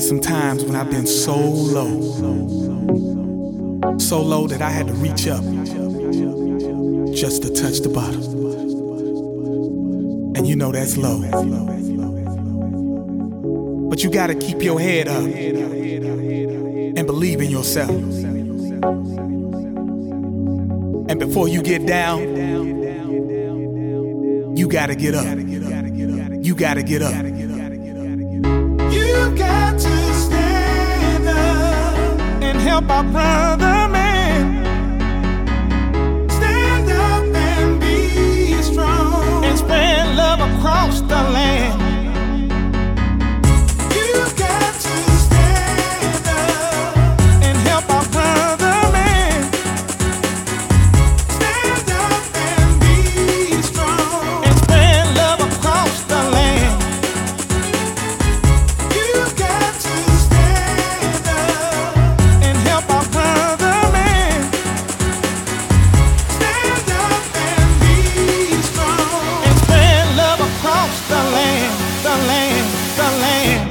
some times when I've been so low that I had to reach up just to touch the bottom. And you know that's low. But you gotta keep your head up and believe in yourself. And before you get down, you gotta get up. You gotta get up. You got to stand up and help our brother man. Stand up and be strong And spread love across the land. You got to stand up and help our brother man. Stand up and be strong And spread love across the land. You got to stand up and help our brother man. Stand up and be strong And spread love across the land, the land, the land.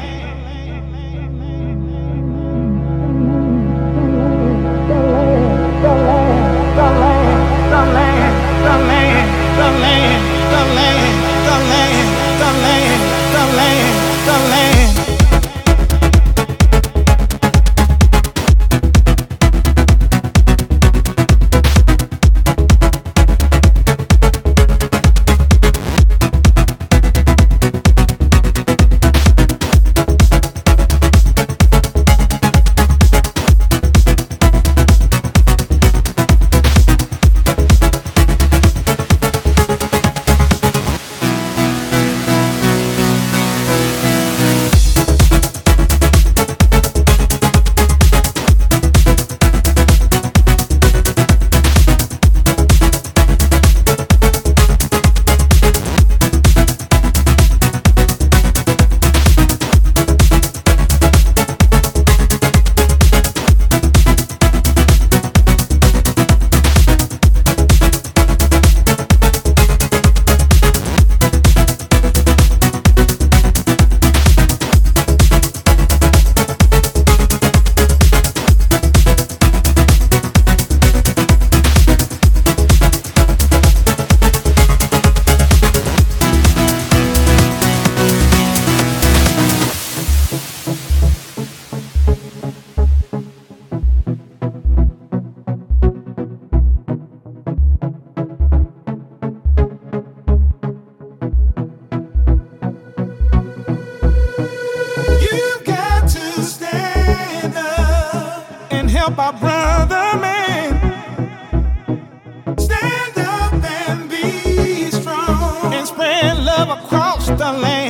You've got to stand up And help our brother man. Stand up and be strong And spread love across the land.